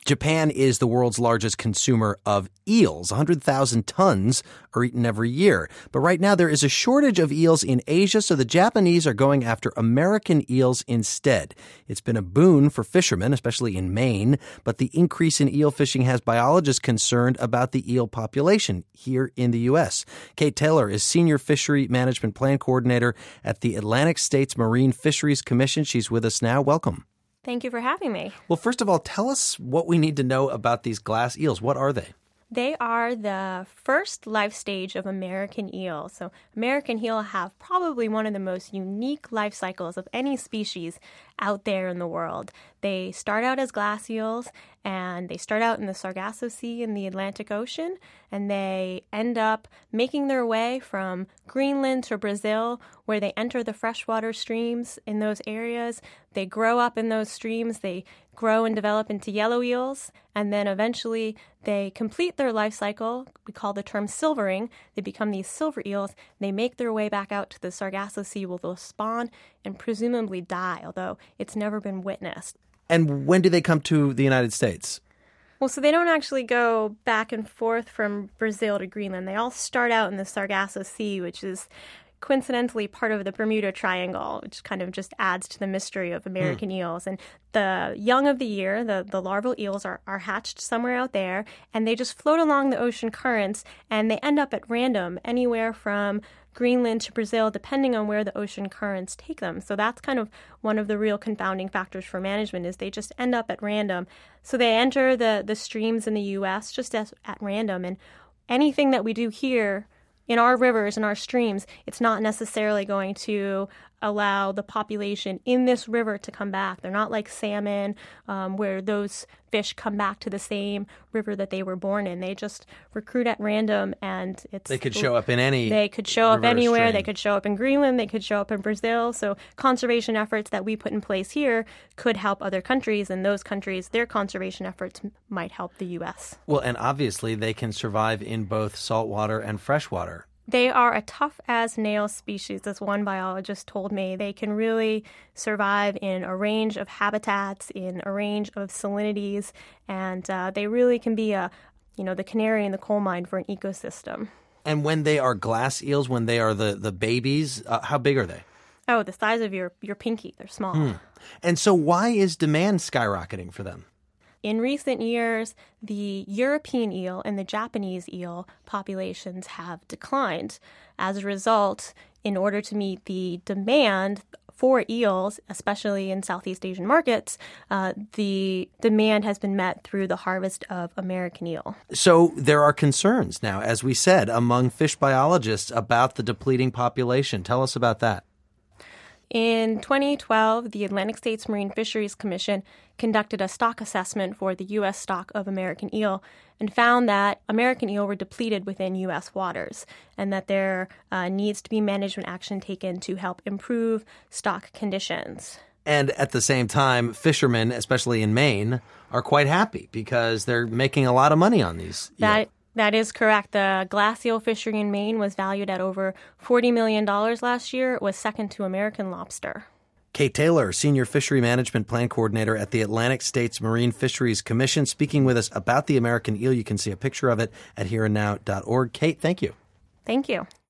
Japan is the world's largest consumer of eels. 100,000 tons are eaten every year. But right now there is a shortage of eels in Asia, so the Japanese are going after American eels instead. It's been a boon for fishermen, especially in Maine, but the increase in eel fishing has biologists concerned about the eel population here in the U.S. Kate Taylor is Senior Fishery Management Plan Coordinator at the Atlantic States Marine Fisheries Commission. She's with us now. Welcome. Thank you for having me. Well, first of all, tell us what we need to know about these glass eels. What are they? They are the first life stage of American eel. So American eel have probably one of the most unique life cycles of any species out there in the world. They start out as glass eels, and they start out in the Sargasso Sea in the Atlantic Ocean, and they end up making their way from Greenland to Brazil, where they enter the freshwater streams in those areas. They grow up in those streams. They grow and develop into yellow eels, and then eventually they complete their life cycle. We call the term silvering. They become these silver eels. They make their way back out to the Sargasso Sea, where they'll spawn and presumably die, although it's never been witnessed. And when do they come to the United States? Well, so they don't actually go back and forth from Brazil to Greenland. They all start out in the Sargasso Sea, which is coincidentally part of the Bermuda Triangle, which kind of just adds to the mystery of American eels. And the young of the year, the larval eels are hatched somewhere out there, and they just float along the ocean currents, and they end up at random anywhere from Greenland to Brazil, depending on where the ocean currents take them. So that's kind of one of the real confounding factors for management, is they just end up at random. So they enter the streams in the U.S. just at random, and anything that we do here in our rivers and our streams, it's not necessarily going to allow the population in this river to come back. They're not like salmon, where those fish come back to the same river that they were born in. They just recruit at random, and they could show up in any. They could show up anywhere. Stream. They could show up in Greenland. They could show up in Brazil. So conservation efforts that we put in place here could help other countries, and those countries, their conservation efforts might help the U.S. Well, and obviously they can survive in both saltwater and freshwater. They are a tough-as-nails species, as one biologist told me. They can really survive in a range of habitats, in a range of salinities, and they really can be the canary in the coal mine for an ecosystem. And when they are glass eels, when they are the babies, how big are they? Oh, the size of your pinky. They're small. And so why is demand skyrocketing for them? In recent years, the European eel and the Japanese eel populations have declined. As a result, in order to meet the demand for eels, especially in Southeast Asian markets, the demand has been met through the harvest of American eel. So there are concerns now, as we said, among fish biologists about the depleting population. Tell us about that. In 2012, the Atlantic States Marine Fisheries Commission conducted a stock assessment for the U.S. stock of American eel and found that American eel were depleted within U.S. waters, and that there needs to be management action taken to help improve stock conditions. And at the same time, fishermen, especially in Maine, are quite happy because they're making a lot of money on these eels. That is correct. The glass eel fishery in Maine was valued at over $40 million last year. It was second to American lobster. Kate Taylor, Senior Fishery Management Plan Coordinator at the Atlantic States Marine Fisheries Commission, speaking with us about the American eel. You can see a picture of it at hereandnow.org. Kate, thank you. Thank you.